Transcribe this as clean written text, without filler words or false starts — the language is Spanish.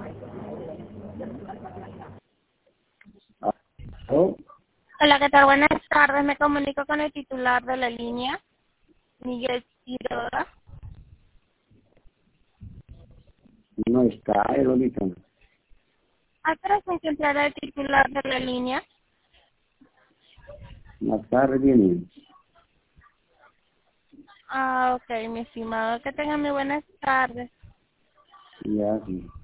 ¿Oh? Hola, ¿qué tal? Buenas tardes. Me comunico con el titular de la línea, Miguel Quiroga. No está él ahorita. ¿A qué hora se encontrará el titular de la línea? Más tarde viene. Ah, ok, mi estimado. Que tengan muy buenas tardes. Ya, sí.